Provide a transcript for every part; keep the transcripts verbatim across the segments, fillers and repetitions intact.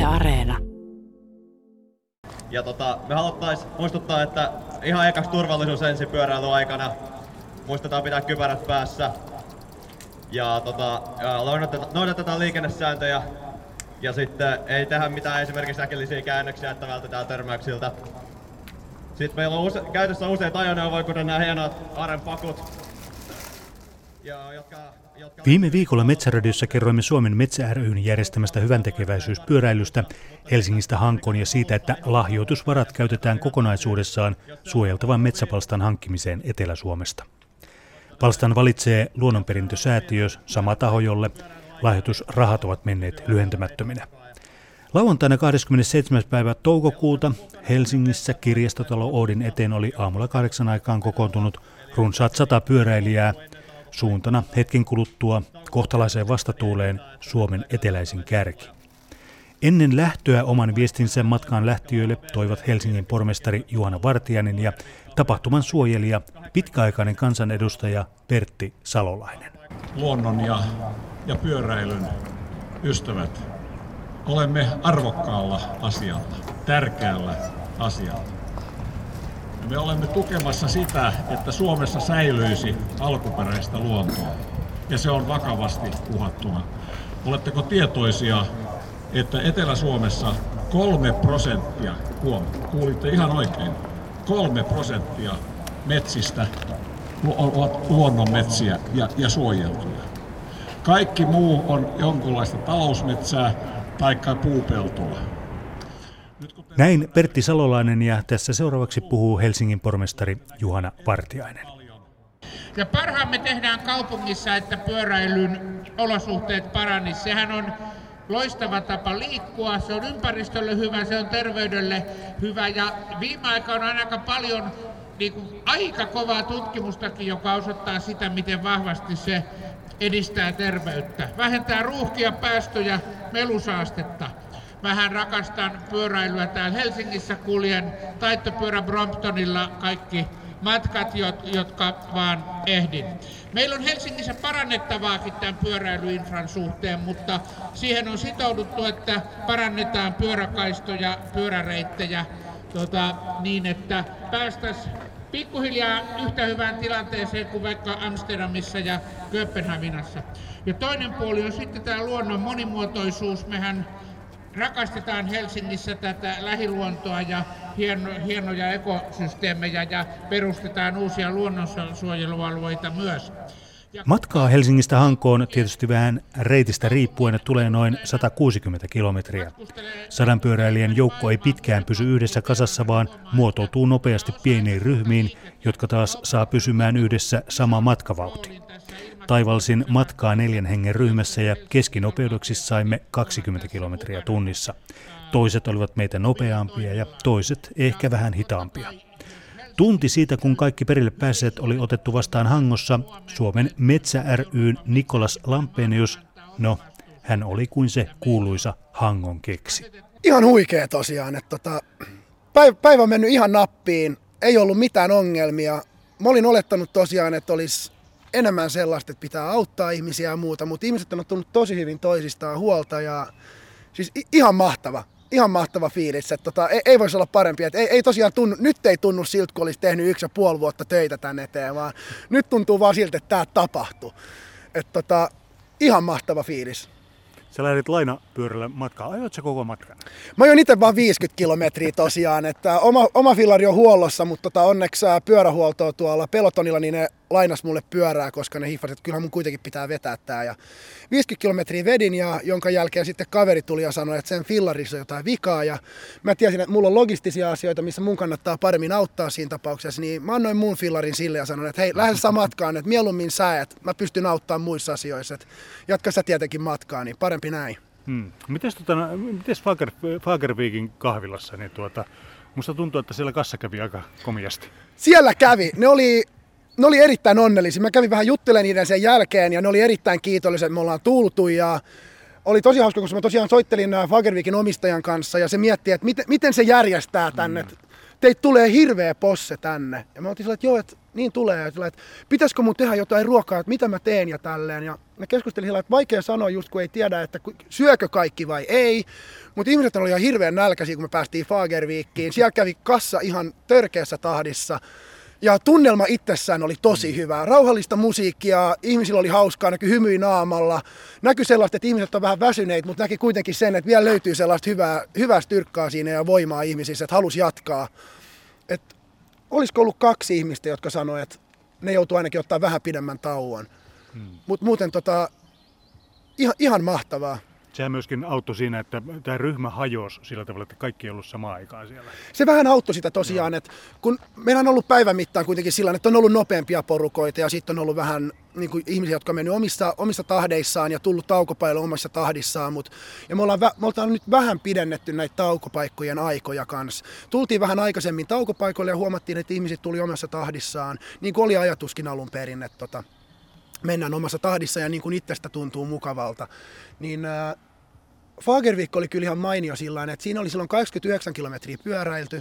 Areena. Ja tota, me haluttais muistuttaa, että ihan ekas turvallisuus ensin pyöräilyaikana. Muistetaan pitää kypärät päässä. Ja tota, noudatetaan, noudatetaan liikennesääntöjä. Ja sitten ei tehdä mitään esimerkiksi äkillisiä käännöksiä, että vältetään törmäyksiltä. Sitten meillä on use- käytössä useita ajoneuvoja, kuten nämä hienot Aren pakut. Ja jotka, jotka... Viime viikolla Metsäradiossa kerroimme Suomen Metsä ry:n järjestämästä hyväntekeväisyyspyöräilystä Helsingistä Hankoon ja siitä, että lahjoitusvarat käytetään kokonaisuudessaan suojeltavan metsäpalstan hankkimiseen Etelä-Suomesta. Palstan valitsee Luonnonperintösäätiö, sama taho, jolle lahjoitusrahat ovat menneet lyhentämättöminä. Lauantaina kahdeskymmenesseitsemäs päivä toukokuuta Helsingissä kirjastotalo Oodin eteen oli aamulla kahdeksan aikaan kokoontunut runsaat sata pyöräilijää, suuntana hetken kuluttua kohtalaiseen vastatuuleen Suomen eteläisin kärki. Ennen lähtöä oman viestinsä matkaan lähtiöille toivat Helsingin pormestari Juhana Vartiainen ja tapahtuman suojelija, pitkäaikainen kansanedustaja Pertti Salolainen. Luonnon ja, ja pyöräilyn ystävät, olemme arvokkaalla asialla, tärkeällä asialla. Me olemme tukemassa sitä, että Suomessa säilyisi alkuperäistä luontoa, ja se on vakavasti uhattuna. Oletteko tietoisia, että Etelä-Suomessa kolme prosenttia, huom, kuulitte ihan oikein, kolme prosenttia metsistä ovat luonnonmetsiä ja, ja suojeltuja. Kaikki muu on jonkunlaista talousmetsää tai puupeltoa. Näin Pertti Salolainen ja tässä seuraavaksi puhuu Helsingin pormestari Juhana Vartiainen. Ja parhaamme tehdään kaupungissa, että pyöräilyn olosuhteet paranisivat. Sehän on loistava tapa liikkua, se on ympäristölle hyvä, se on terveydelle hyvä ja viime aikoina on aika paljon niin kuin, aika kovaa tutkimustakin, joka osoittaa sitä, miten vahvasti se edistää terveyttä. Vähentää ruuhkia, päästöjä, melusaastetta. Mähän rakastan pyöräilyä täällä Helsingissä, kuljen taittopyörä Bromptonilla kaikki matkat, jotka vaan ehdin. Meillä on Helsingissä parannettavaakin tämän pyöräilyinfran suhteen, mutta siihen on sitouduttu, että parannetaan pyöräkaistoja, pyöräreittejä tota, niin, että päästäisiin pikkuhiljaa yhtä hyvään tilanteeseen kuin vaikka Amsterdamissa ja Kööpenhaminassa. Ja toinen puoli on sitten tämä luonnon monimuotoisuus. Mehän rakastetaan Helsingissä tätä lähiluontoa ja hieno, hienoja ekosysteemejä ja perustetaan uusia luonnonsuojelualueita myös. Matkaa Helsingistä Hankoon tietysti vähän reitistä riippuen tulee noin sata kuusikymmentä kilometriä. Sadanpyöräilijän joukko ei pitkään pysy yhdessä kasassa, vaan muotoutuu nopeasti pieniin ryhmiin, jotka taas saa pysymään yhdessä sama matkavauhti. Taivalsin matkaa neljän hengen ryhmässä ja keskinopeudeksi saimme kaksikymmentä kilometriä tunnissa. Toiset olivat meitä nopeampia ja toiset ehkä vähän hitaampia. Tunti siitä, kun kaikki perille päässeet oli otettu vastaan Hangossa, Suomen Metsä ry:n Nikolas Lampenius, no, hän oli kuin se kuuluisa Hangon keksi. Ihan huikea tosiaan, että tota, päivä on mennyt ihan nappiin, ei ollut mitään ongelmia. Mä olin olettanut tosiaan, että olisi enemmän sellaista, että pitää auttaa ihmisiä ja muuta, mutta ihmiset on ottanut tosi hyvin toisistaan huolta ja siis ihan mahtava. Ihan mahtava fiilis, että tota, ei, ei voisi olla parempi. Että ei, ei tosiaan tunnu, nyt ei tunnu siltä, kun olisi tehnyt yksi ja puoli vuotta töitä tänne eteen, vaan nyt tuntuu vaan siltä, että tämä tapahtui. Että tota, ihan mahtava fiilis. Sä lähdit lainapyörällä matkaan. Ajoit sä koko matkan? Mä ajoin itse vaan viisikymmentä kilometriä tosiaan. Että oma, oma fillari on huollossa, mutta tota, onneksi pyörähuoltoa tuolla Pelotonilla, niin ne lainas mulle pyörää, koska ne hiffasivat, että kyllähän mun kuitenkin pitää vetää tää. Ja viisikymmentä kilometriä vedin, ja jonka jälkeen sitten kaveri tuli ja sanoi, että sen fillarissa on jotain vikaa. Ja mä tiesin, että mulla on logistisia asioita, missä mun kannattaa paremmin auttaa siinä tapauksessa. Niin mä annoin mun fillarin sille ja sanoin, että hei, lähde sä matkaan, että mieluummin sä, että mä pystyn auttamaan muissa asioissa. Että jatka sä tietenkin matkaa, niin parempi näin. Hmm. Mites, tota, mites Fager, Fagervikin kahvilassa, niin tuota, musta tuntuu, että siellä kassa kävi aika komiasti. Siellä kävi. Ne oli, ne oli erittäin onnellisia. Mä kävin vähän juttelemaan niiden sen jälkeen ja ne oli erittäin kiitollisia, että me ollaan tultu ja oli tosi hauska, koska mä tosiaan soittelin Fagervikin omistajan kanssa ja se mietti, että miten, miten se järjestää tänne. Mm. Teitä tulee hirveä posse tänne. Ja mä oltiin sillä, että joo, että niin tulee. Ja sillä, että pitäisikö mun tehdä jotain ruokaa, että mitä mä teen ja tälleen. Ja mä keskustelin sillä, että vaikea sanoa just kun ei tiedä, että syökö kaikki vai ei. Mutta ihmiset oli ihan hirveän nälkäisiä, kun me päästiin Fagerviikkiin. Siellä kävi kassa ihan törkeässä tahdissa. Ja tunnelma itsessään oli tosi hyvä. Rauhallista musiikkia, ihmisillä oli hauskaa, näkyi hymyi naamalla. Näkyi sellaista, että ihmiset on vähän väsyneet, mutta näki kuitenkin sen, että vielä löytyy sellaista hyvää, hyvää styrkkaa siinä ja voimaa ihmisissä, että halusi jatkaa. Et olisiko ollut kaksi ihmistä, jotka sanoivat, että ne joutuu ainakin ottaa vähän pidemmän tauon. Hmm. Mutta muuten tota, ihan, ihan mahtavaa. Sehän myöskin auttoi siinä, että tämä ryhmä hajosi sillä tavalla, että kaikki ei ollut samaan aikaan siellä. Se vähän auttoi sitä tosiaan, että kun meillä on ollut päivän mittaan kuitenkin sillä että on ollut nopeampia porukoita ja sitten on ollut vähän niin kuin ihmisiä, jotka on mennyt omissa, omissa tahdeissaan ja tullut taukopaille omassa tahdissaan. Mut, ja me ollaan, me ollaan nyt vähän pidennetty näitä taukopaikkojen aikoja kanssa. Tultiin vähän aikaisemmin taukopaikoille ja huomattiin, että ihmiset tuli omassa tahdissaan, niin kuin oli ajatuskin alun perin, että tota, mennään omassa tahdissa ja niin kuin itsestä tuntuu mukavalta. Niin, äh, Fagervik oli kyllä ihan mainio sillain, että siinä oli silloin kahdeksankymmentäyhdeksän kilometriä pyöräilty.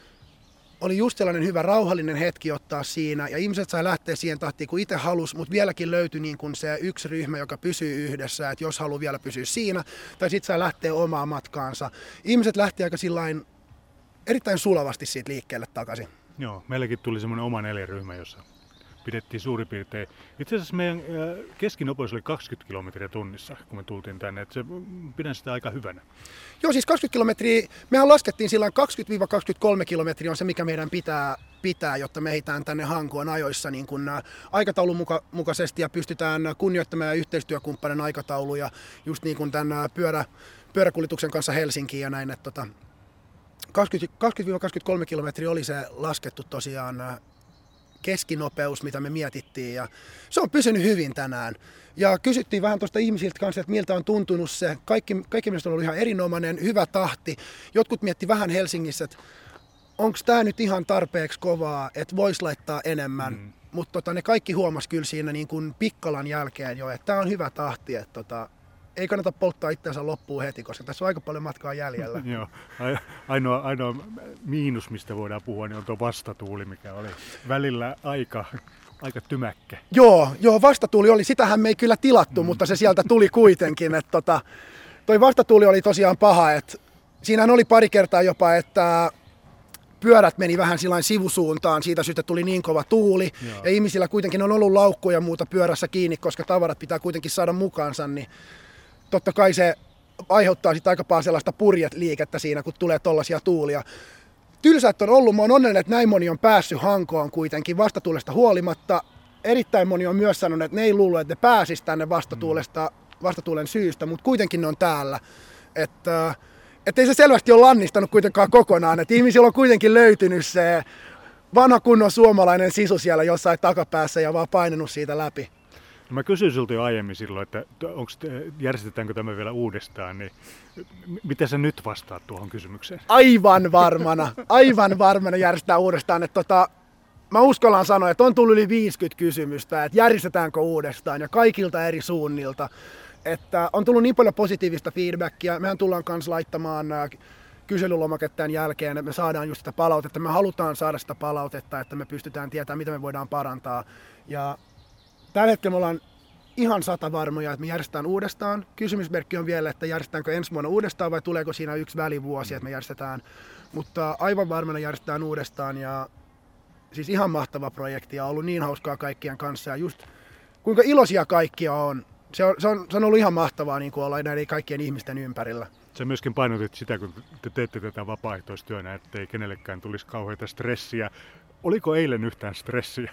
Oli just sellainen hyvä rauhallinen hetki ottaa siinä ja ihmiset sai lähteä siihen tahtiin kuin itse halusi, mutta vieläkin löytyi niin kuin se yksi ryhmä, joka pysyy yhdessä, että jos haluaa vielä pysyä siinä tai sitten sai lähteä omaa matkaansa. Ihmiset lähti aika sillain erittäin sulavasti siitä liikkeelle takaisin. Joo, meilläkin tuli semmoinen oma neljäryhmä, jossa pidettiin suurin piirtein. Itse asiassa meidän keskinopeus oli kaksikymmentä kilometriä tunnissa, kun me tultiin tänne. Että se, pidän sitä aika hyvänä. Joo, siis kaksikymmentä kilometriä. Mehän laskettiin sillä kaksikymmentä kaksikymmentäkolme kilometriä on se, mikä meidän pitää, pitää jotta me ehditään tänne Hankoon ajoissa niin kuin aikataulun muka, mukaisesti ja pystytään kunnioittamaan yhteistyökumppanin aikatauluja just niin kuin tämän pyörä, pyöräkuljetuksen kanssa Helsinkiin ja näin. Että tota, kaksikymmentä kaksikymmentäkolme kilometriä oli se laskettu tosiaan keskinopeus, mitä me mietittiin, ja se on pysynyt hyvin tänään. Ja kysyttiin vähän tuosta ihmisiltä kanssa, että miltä on tuntunut se. Kaikki, kaikki mielestä on ollut ihan erinomainen, hyvä tahti. Jotkut mietti vähän Helsingissä, että onko tämä nyt ihan tarpeeksi kovaa, että voisi laittaa enemmän. Mm. Mutta tota, ne kaikki huomasi kyllä siinä niin kuin Pikkalan jälkeen jo, että tämä on hyvä tahti, että tota, ei kannata polttaa itseänsä loppuun heti, koska tässä on aika paljon matkaa jäljellä. Joo, ainoa, ainoa miinus, mistä voidaan puhua, niin on tuo vastatuuli, mikä oli välillä aika, aika tymäkkä. Joo, joo, vastatuuli oli, sitähän me ei kyllä tilattu, mm. mutta se sieltä tuli kuitenkin. Että tota, toi vastatuuli oli tosiaan paha, että siinähän oli pari kertaa jopa, että pyörät meni vähän sillain sivusuuntaan, siitä syystä tuli niin kova tuuli. Joo. Ja ihmisillä kuitenkin on ollut laukkuja ja muuta pyörässä kiinni, koska tavarat pitää kuitenkin saada mukaansa, niin totta kai se aiheuttaa sitten aika paljon sellaista purjetliikettä siinä, kun tulee tollaisia tuulia. Tylsät on ollut, mä oon onnellinen, että näin moni on päässyt Hankoon kuitenkin vastatuulesta huolimatta. Erittäin moni on myös sanonut, että ne ei luullut, että ne pääsisi tänne vastatuulesta, vastatuulen syystä, mutta kuitenkin ne on täällä. Että et ei se selvästi ole lannistanut kuitenkaan kokonaan, että ihmisillä on kuitenkin löytynyt se vanha kunnon suomalainen sisu siellä jossain takapäässä ja vaan painanut siitä läpi. No mä kysyin sulta jo aiemmin silloin, että onks, järjestetäänkö tämä vielä uudestaan, niin mitä sä nyt vastaat tuohon kysymykseen? Aivan varmana, aivan varmana järjestetään uudestaan. Että tota, mä uskallan sanoa, että on tullut yli viisikymmentä kysymystä, että järjestetäänkö uudestaan ja kaikilta eri suunnilta. Että on tullut niin paljon positiivista feedbackia, mehän tullaan kanssa laittamaan kyselylomaketteen jälkeen, että me saadaan just sitä palautetta, me halutaan saada sitä palautetta, että me pystytään tietämään, mitä me voidaan parantaa. Ja tällä hetkellä me ollaan ihan sata varmoja, että me järjestetään uudestaan. Kysymysmerkki on vielä, että järjestetäänkö ensi vuonna uudestaan vai tuleeko siinä yksi välivuosi, että me järjestetään. Mutta aivan varmana järjestetään uudestaan ja siis ihan mahtava projekti ja on ollut niin hauskaa kaikkien kanssa. Ja just kuinka iloisia kaikkia on. Se on, se on, se on ollut ihan mahtavaa niin kuin olla näiden kaikkien ihmisten ympärillä. Sä myöskin painotit sitä, kun te teette tätä vapaaehtoistyönä, ettei kenellekään tulisi kauheita stressiä. Oliko eilen yhtään stressiä?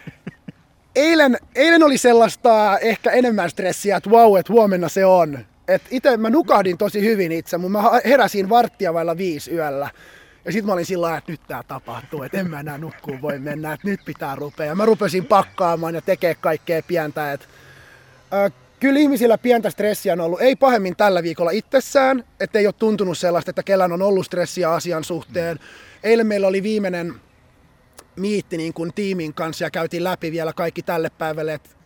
Eilen, eilen oli sellaista ehkä enemmän stressiä, että vau, että huomenna se on. Itse mä nukahdin tosi hyvin itse, mutta mä heräsin varttia vailla viisi yöllä. Ja sit mä olin sillä lailla, että nyt tää tapahtuu, että en mä enää nukkuun voi mennä, että nyt pitää rupea. Ja mä rupesin pakkaamaan ja tekee kaikkea pientä. Et, äh, kyllä ihmisillä pientä stressiä on ollut, ei pahemmin tällä viikolla itsessään, ettei ole tuntunut sellaista, että kellään on ollut stressiä asian suhteen. Eilen meillä oli viimeinen miitti niin kuin tiimin kanssa ja käytiin läpi vielä kaikki tälle päivälle, että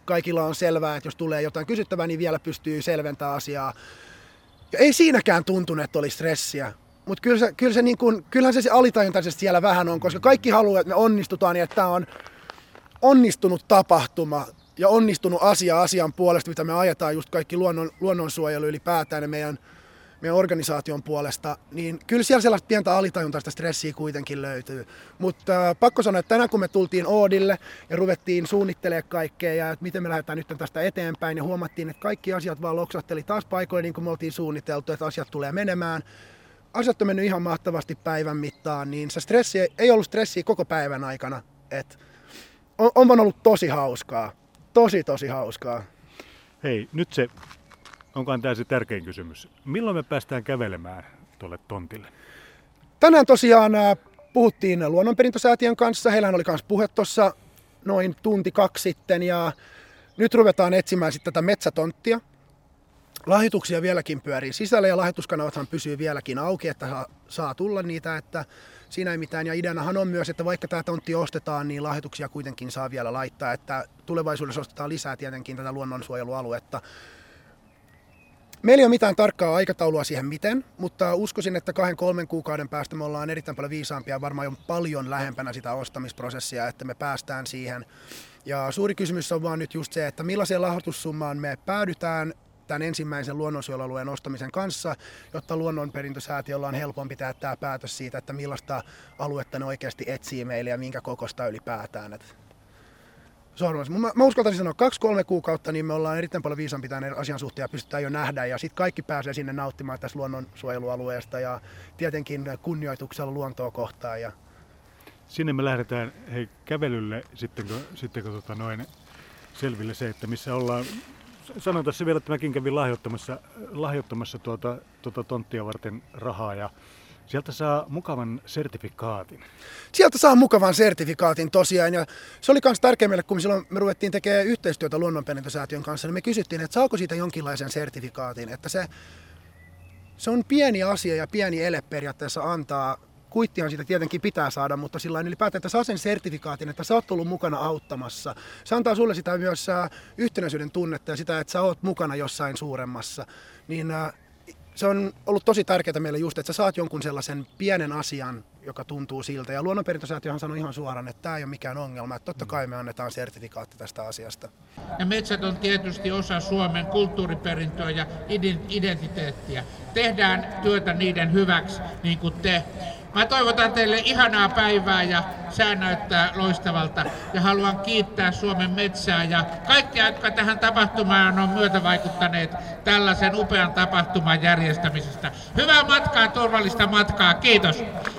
kaikilla on selvää, että jos tulee jotain kysyttävää, niin vielä pystyy selventämään asiaa. Ja ei siinäkään tuntunut, että oli stressiä. Mutta kyllä se, kyllä se niin kuin, kyllähän se, se alitajuntaisesti siellä vähän on, koska kaikki haluaa, että me onnistutaan ja että tämä on onnistunut tapahtuma ja onnistunut asia asian puolesta, mitä me ajetaan just kaikki luonnon, luonnonsuojelu ylipäätään ja meidän, meidän organisaation puolesta, niin kyllä siellä sellaista pientä alitajuntaista stressiä kuitenkin löytyy. Mutta äh, pakko sanoa, että tänään kun me tultiin Oodille ja ruvettiin suunnittelemaan kaikkea ja että miten me lähdetään nyt tästä eteenpäin ja huomattiin, että kaikki asiat vaan loksahteli taas paikoille niin kuin me oltiin suunniteltu, että asiat tulee menemään. Asiat on mennyt ihan mahtavasti päivän mittaan, niin se stressi ei ollut stressiä koko päivän aikana. Et on, on vaan ollut tosi hauskaa. Tosi, tosi hauskaa. Hei, nyt se, onkaan tämä se tärkein kysymys. Milloin me päästään kävelemään tuolle tontille? Tänään tosiaan äh, puhuttiin Luonnonperintösäätiön kanssa. Heillähän oli myös puhe tuossa noin tunti kaksi sitten. Ja nyt ruvetaan etsimään sitten tätä metsätonttia. Lahjoituksia vieläkin pyörii sisällä ja lahjoituskanavathan pysyy vieläkin auki, että saa tulla niitä, että siinä ei mitään. Ja ideanahan on myös, että vaikka tämä tontti ostetaan, niin lahjoituksia kuitenkin saa vielä laittaa, että tulevaisuudessa ostetaan lisää tietenkin tätä luonnonsuojelualuetta. Meillä ei ole mitään tarkkaa aikataulua siihen miten, mutta uskoisin, että kahden kolmen kuukauden päästä me ollaan erittäin paljon viisaampia ja varmaan jo paljon lähempänä sitä ostamisprosessia, että me päästään siihen. Ja suuri kysymys on vaan nyt just se, että millaiseen lahjoitussummaan me päädytään tämän ensimmäisen luonnonsuojelualueen ostamisen kanssa, jotta Luonnonperintösäätiöllä on helpompi tehdä tämä päätös siitä, että millaista aluetta ne oikeasti etsii meille ja minkä kokosta ylipäätään. Mä, mä uskaltaisin sanoa, kaksi kolme kuukautta, niin me ollaan erittäin paljon viisaampi tämän asian suhteen ja pystytään jo nähdä. Ja sitten kaikki pääsee sinne nauttimaan tästä luonnonsuojelualueesta ja tietenkin kunnioituksella luontoa kohtaan. Ja sinne me lähdetään hei, kävelylle sitten, kun, sitten, kun tota noin, selville se, että missä ollaan. Sanon tässä vielä, että mäkin kävin lahjoittamassa, lahjoittamassa tuota, tuota tonttia varten rahaa ja sieltä saa mukavan sertifikaatin. Sieltä saa mukavan sertifikaatin tosiaan ja se oli myös tärkeä meille, kun me silloin me ruvettiin tekemään yhteistyötä Luonnonperintösäätiön kanssa, niin me kysyttiin, että saako siitä jonkinlaisen sertifikaatin, että se, se on pieni asia ja pieni ele periaatteessa antaa. Kuittihan siitä tietenkin pitää saada, mutta sillä ylipäätään, että saa sen sertifikaatin, että sä oot ollut mukana auttamassa. Se antaa sulle sitä myös yhtenäisyyden tunnetta ja sitä, että sä oot mukana jossain suuremmassa. Niin se on ollut tosi tärkeää meille just, että sä saat jonkun sellaisen pienen asian, joka tuntuu siltä. Ja Luonnonperintösäätiöhän sanoi ihan suoraan, että tämä ei ole mikään ongelma, että totta kai me annetaan sertifikaatti tästä asiasta. Ja metsät on tietysti osa Suomen kulttuuriperintöä ja identiteettiä. Tehdään työtä niiden hyväksi, niin kuin te. Mä toivotan teille ihanaa päivää ja sää näyttää loistavalta ja haluan kiittää Suomen metsää ja kaikkia, jotka tähän tapahtumaan on myötävaikuttaneet tällaisen upean tapahtuman järjestämisestä. Hyvää matkaa, turvallista matkaa, kiitos!